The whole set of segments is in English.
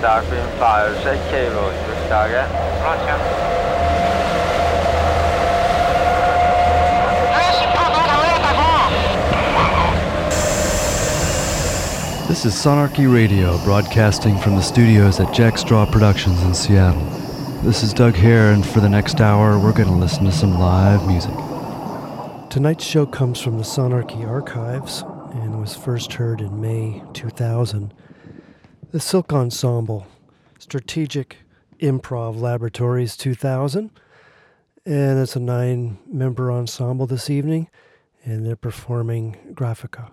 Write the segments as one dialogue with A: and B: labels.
A: Darkwing 5, set cable to target.
B: Roger.
C: This is Sonarchy Radio, broadcasting from the studios at Jackstraw Productions in Seattle. This is Doug Hare, and for the next hour, we're going to listen to some live music. Tonight's show comes from the Sonarchy archives and was first heard in May 2000. The Silk Ensemble, Strategic Improv Laboratories 2000, and it's a 9-member ensemble this evening, and they're performing Graphica.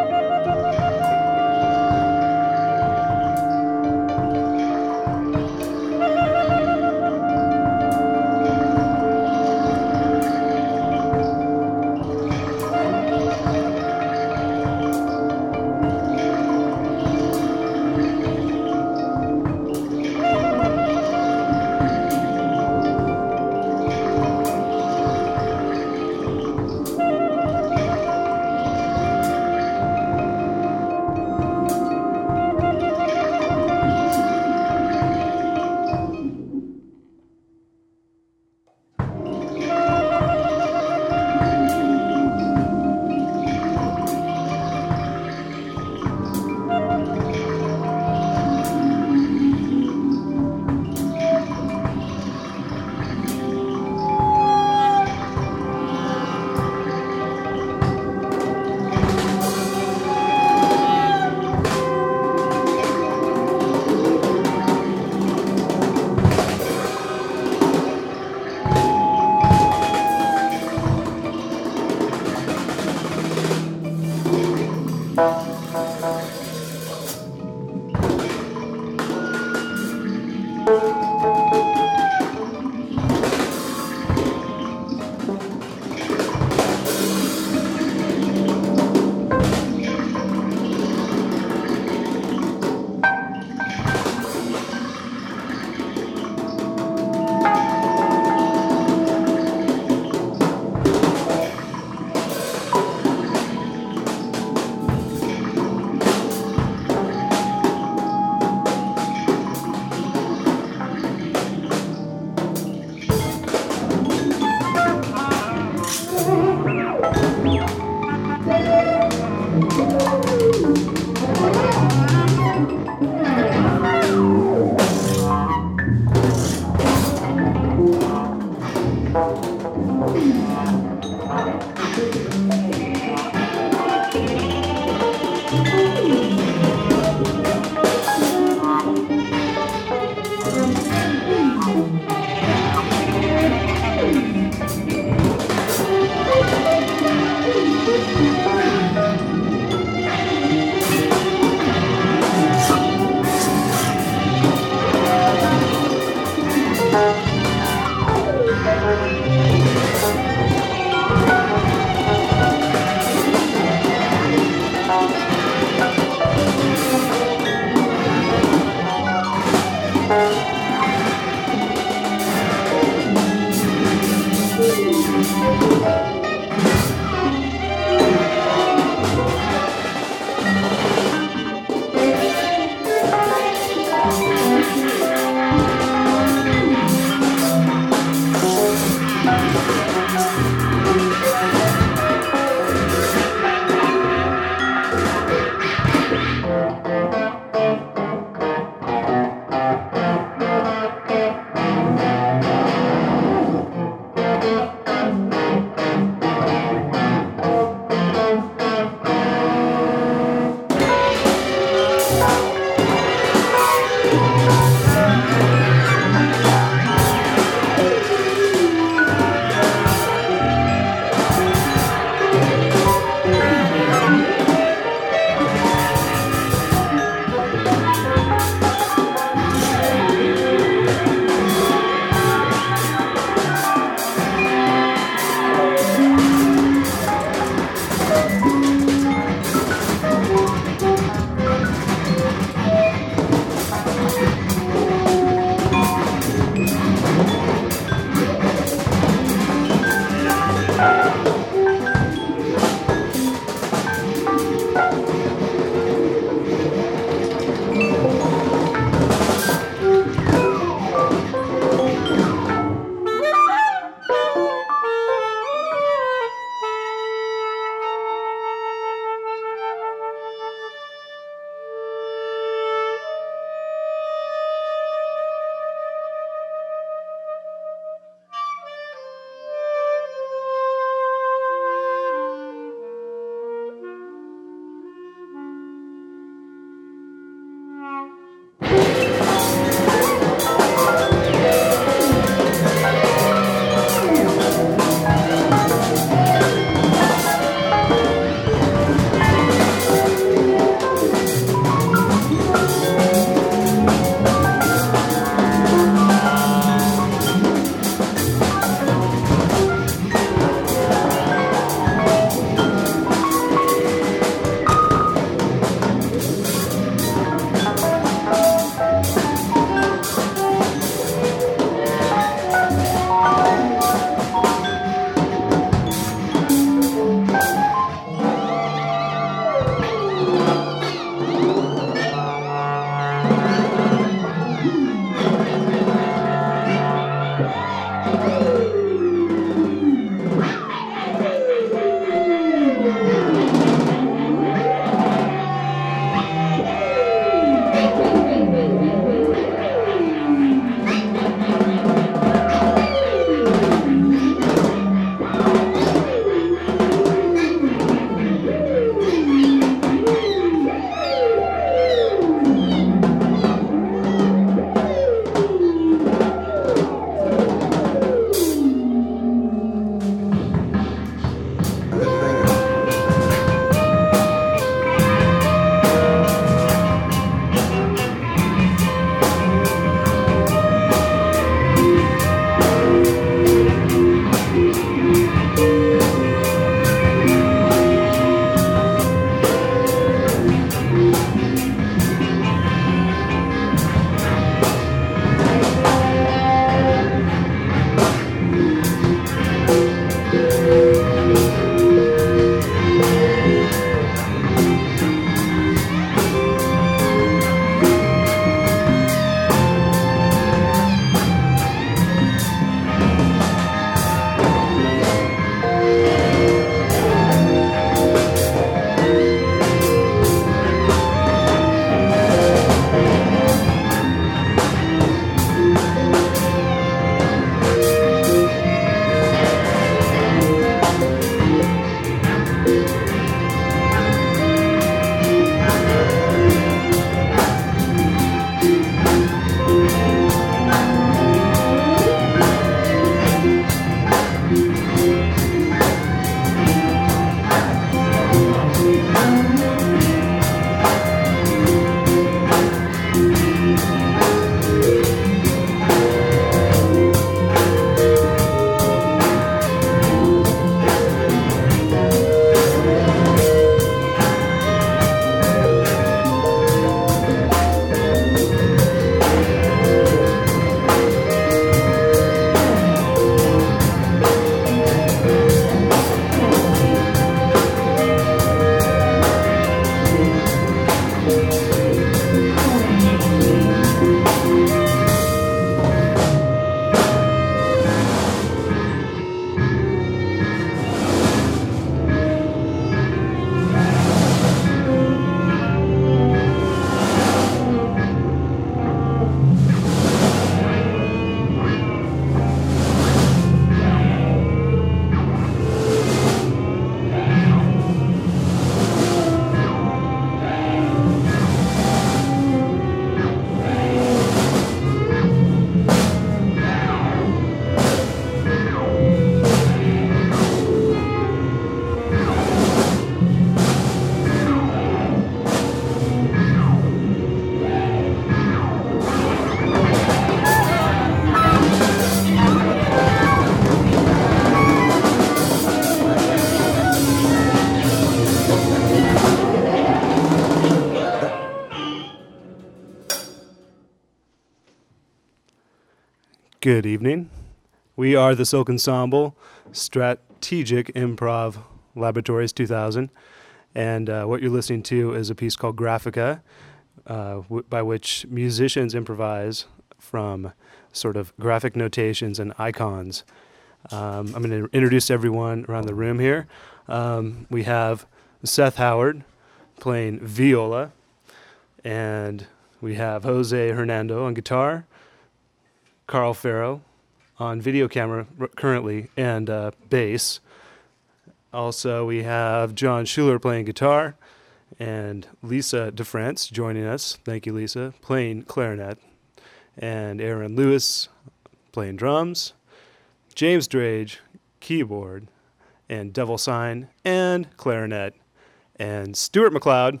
B: Good evening. We are the Silk Ensemble, Strategic Improv Laboratories 2000, and what you're listening to is a piece called Graphica, by which musicians improvise from sort of graphic notations and icons. I'm going to introduce everyone around the room here. We have Seth Howard playing viola, and we have Jose Hernando on guitar, Carl Farrow on video camera currently, and bass. Also, we have John Schuler playing guitar, and Lisa DeFrance joining us. Thank you, Lisa, playing clarinet, and Aaron Lewis playing drums, James Drage keyboard, and Devil Sign and clarinet, and Stuart McLeod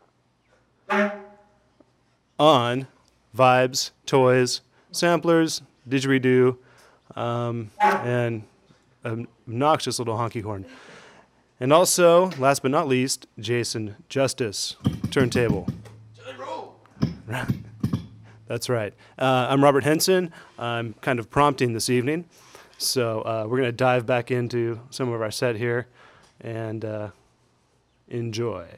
B: on vibes, toys, samplers, didgeridoo, and an obnoxious little honky horn. And also, last but not least, Jason Justice, turntable. That's right. I'm Robert Henson. I'm kind of prompting this evening. So we're going to dive back into some of our set here and enjoy.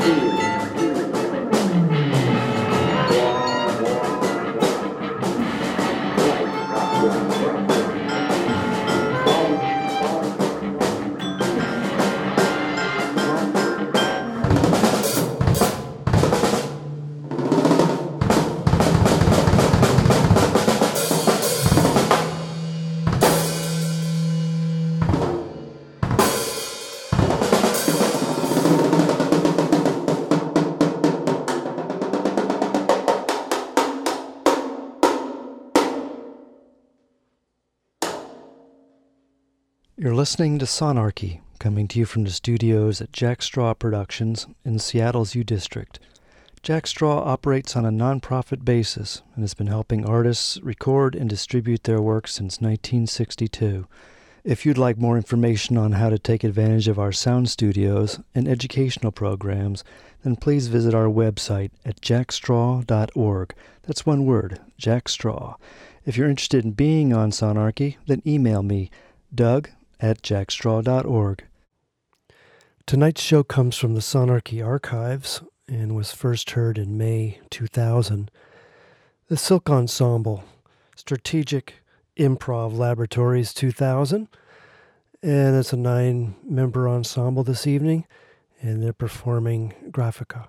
C: You're listening to Sonarchy, coming to you from the studios at Jack Straw Productions in Seattle's U District. Jack Straw operates on a non-profit basis and has been helping artists record and distribute their work since 1962. If you'd like more information on how to take advantage of our sound studios and educational programs, then please visit our website at jackstraw.org. That's one word, Jackstraw. If you're interested in being on Sonarchy, then email me, doug@jackstraw.org. Tonight's show comes from the Sonarchy archives and was first heard in May 2000. The Silk Ensemble, Strategic Improv Laboratories 2000, and it's a 9-member ensemble this evening, and they're performing Graphica.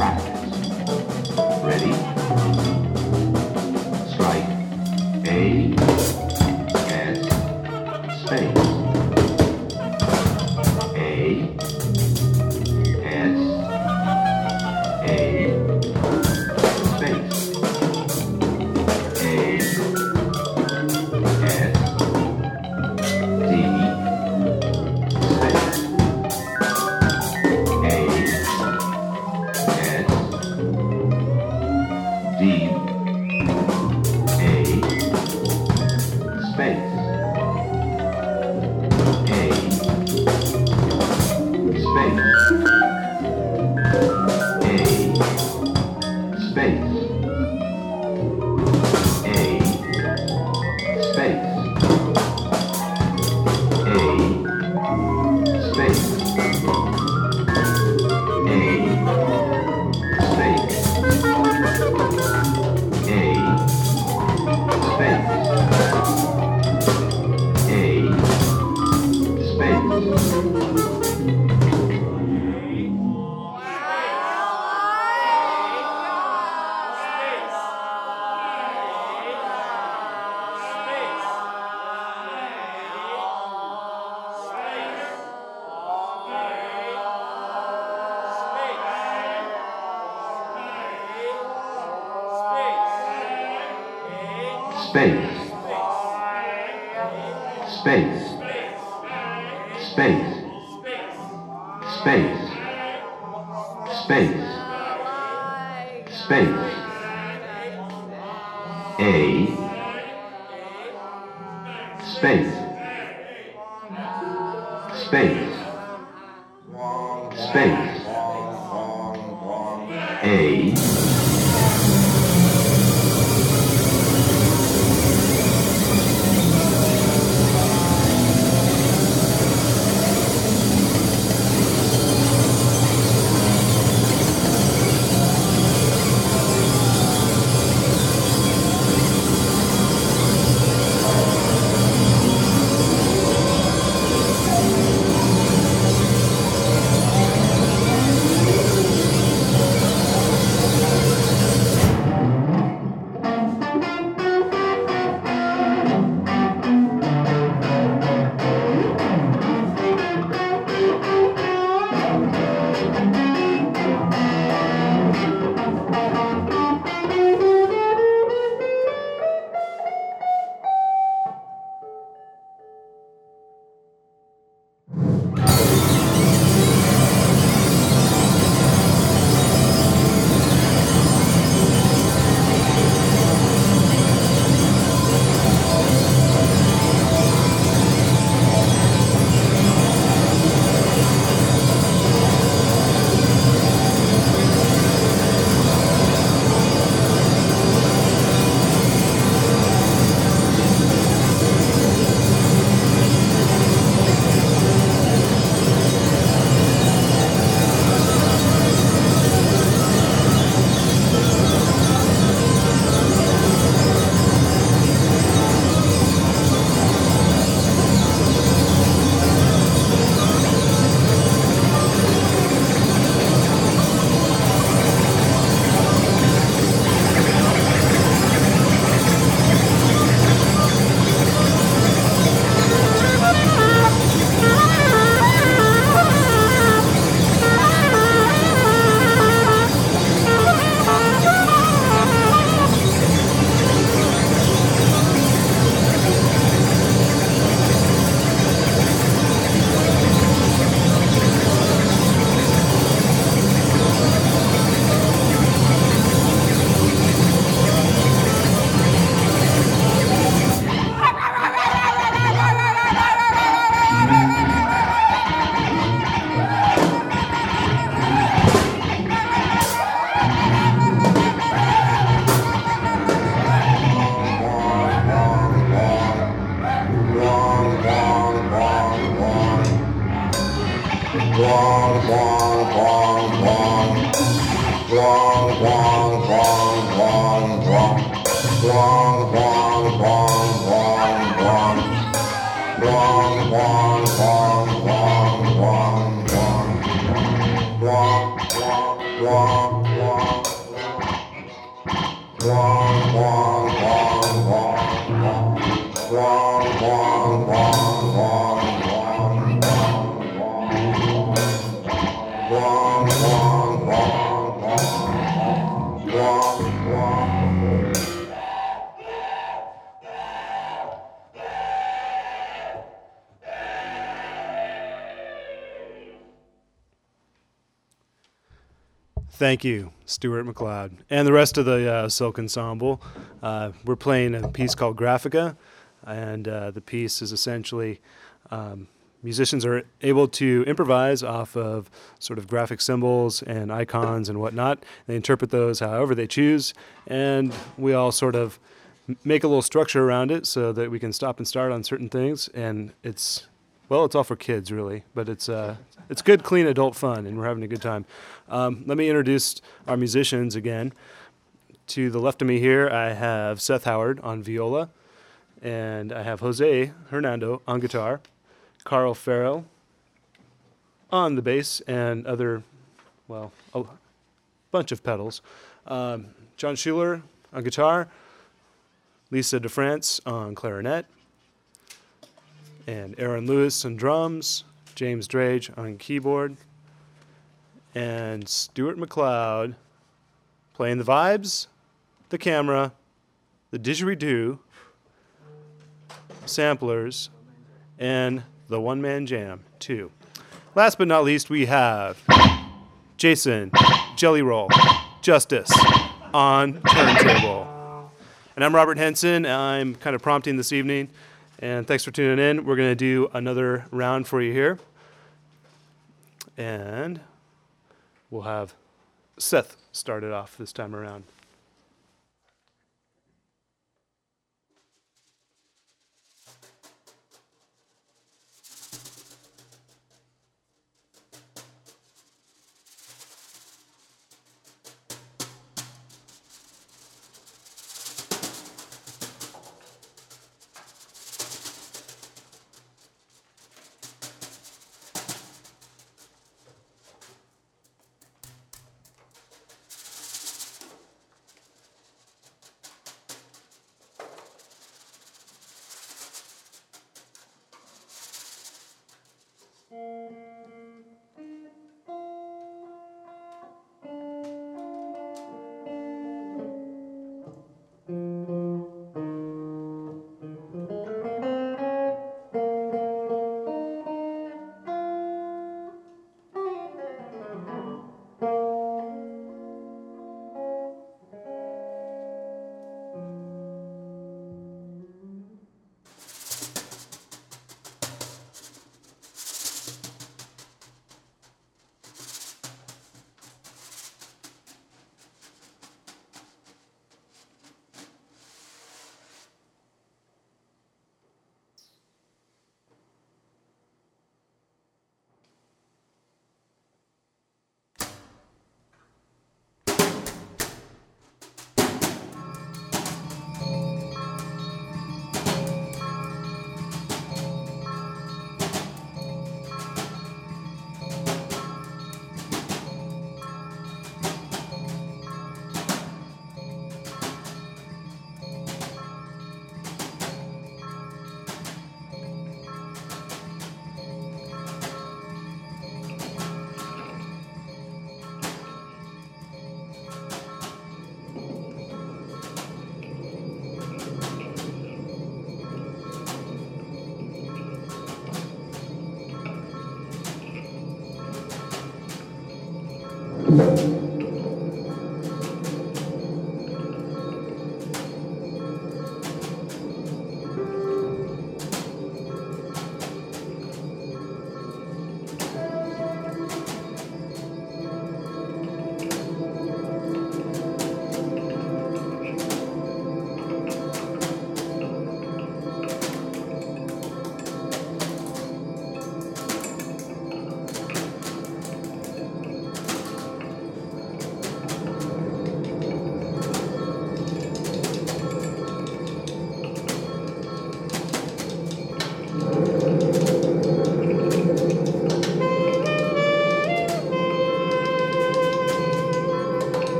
D: practice. Ready? Strike A, S, space. A, S, A, space. A, S, D, space. A, S, D, A, space. A, space. A, space. Space. Space. Space. Space. Space. Space. A. Space. Space. Space. A. Wah, wah, wah.
B: Thank you, Stuart McLeod. And the rest of the Silk Ensemble. We're playing a piece called Graphica, and the piece is essentially musicians are able to improvise off of sort of graphic symbols and icons and whatnot. They interpret those however they choose, and we all sort of make a little structure around it so that we can stop and start on certain things. And it's all for kids, really, but it's good, clean adult fun, and we're having a good time. Let me introduce our musicians again. To the left of me here, I have Seth Howard on viola, and I have Jose Hernando on guitar, Carl Farrell on the bass and a bunch of pedals, John Schuler on guitar, Lisa DeFrance on clarinet, and Aaron Lewis on drums, James Drage on keyboard, and Stuart McLeod playing the vibes, the camera, the didgeridoo, samplers, and the one-man jam, too. Last but not least, we have Jason Jelly Roll Justice on turntable. And I'm Robert Henson. I'm kind of prompting this evening, and thanks for tuning in. We're going to do another round for you here. And we'll have Seth start it off this time around.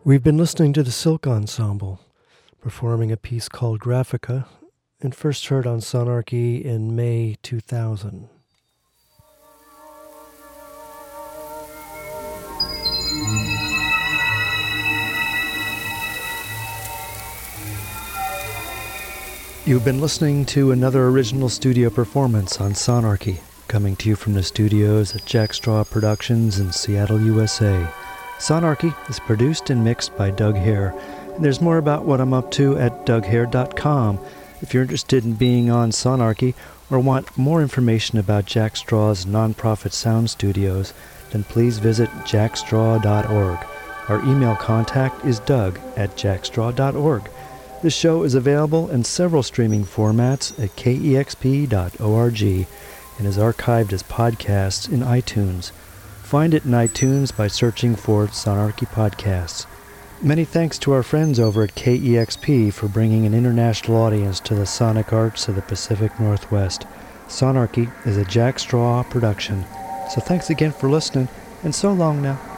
E: We've been listening to the Silk Ensemble, performing a piece called Graphica, and first heard on Sonarchy in May 2000. You've been listening to another original studio performance on Sonarchy, coming to you from the studios at Jack Straw Productions in Seattle, USA. Sonarchy is produced and mixed by Doug Hare, and there's more about what I'm up to at DougHare.com. If you're interested in being on Sonarchy or want more information about Jack Straw's nonprofit sound studios, then please visit jackstraw.org. Our email contact is doug@jackstraw.org. This show is available in several streaming formats at kexp.org and is archived as podcasts in iTunes. Find it in iTunes by searching for Sonarchy Podcasts. Many thanks to our friends over at KEXP for bringing an international audience to the sonic arts of the Pacific Northwest. Sonarchy is a Jack Straw production. So thanks again for listening, and so long now.